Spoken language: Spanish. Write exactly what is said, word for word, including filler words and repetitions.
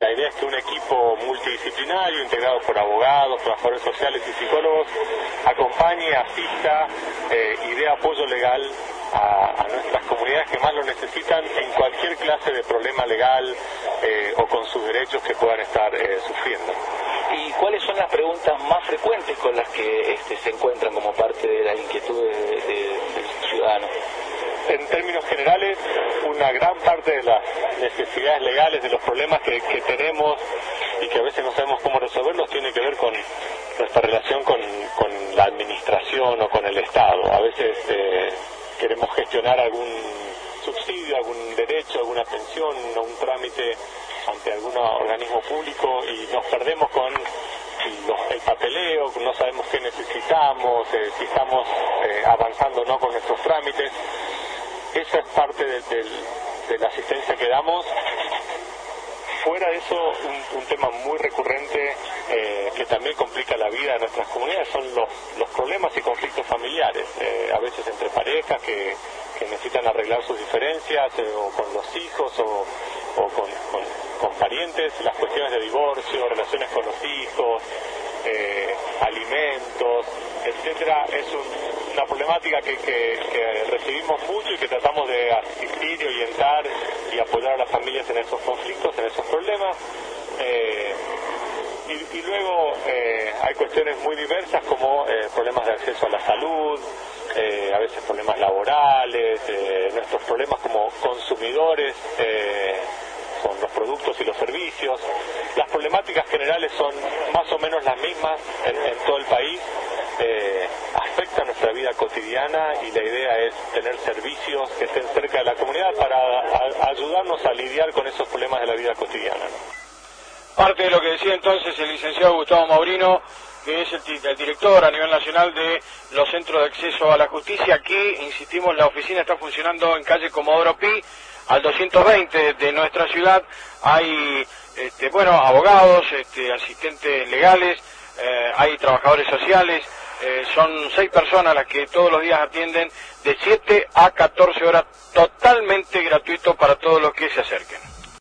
la idea es que un equipo multidisciplinario, integrado por abogados, trabajadores sociales y psicólogos, acompañe, asista eh, y dé apoyo legal a, a nuestras comunidades que más lo necesitan en cualquier clase de problema legal eh, o con sus derechos que puedan estar eh, sufriendo. ¿Y cuáles son las preguntas más frecuentes con las que este, se encuentran como parte de la inquietud de, de, del ciudadano? En términos generales, una gran parte de las necesidades legales, de los problemas que, que tenemos y que a veces no sabemos cómo resolverlos, tiene que ver con nuestra relación con, con la administración o con el Estado. A veces eh, queremos gestionar algún subsidio, algún derecho, alguna pensión o un trámite ante algún organismo público y nos perdemos con los, el papeleo, no sabemos qué necesitamos, eh, si estamos eh, avanzando o no con nuestros trámites. Esa es parte de, de, de la asistencia que damos. Fuera de eso, un, un tema muy recurrente eh, que también complica la vida de nuestras comunidades son los, los problemas y conflictos familiares, eh, a veces entre parejas que, que necesitan arreglar sus diferencias, eh, o con los hijos, o, o con, con, con parientes, las cuestiones de divorcio, relaciones con los hijos, eh, alimentos, etcétera. Es un, una problemática que, que, que recibimos mucho y que tratamos de asistir y orientar y apoyar a las familias en esos conflictos, en esos problemas. Eh, y, y luego eh, hay cuestiones muy diversas como eh, problemas de acceso a la salud, eh, a veces problemas laborales, eh, nuestros problemas como consumidores eh, con los productos y los servicios. Las problemáticas generales son más o menos las mismas en, en todo el país. Eh, afecta nuestra vida cotidiana y la idea es tener servicios que estén cerca de la comunidad para a, ayudarnos a lidiar con esos problemas de la vida cotidiana, ¿no? Parte de lo que decía entonces el licenciado Gustavo Maurino, que es el, el director a nivel nacional de los centros de acceso a la justicia. Aquí, insistimos, la oficina está funcionando en calle Comodoro Pi, al doscientos veinte de nuestra ciudad. Hay, este, bueno, abogados, este, asistentes legales, eh, hay trabajadores sociales. Eh, son seis personas las que todos los días atienden de siete a catorce horas, totalmente gratuito para todos los que se acerquen.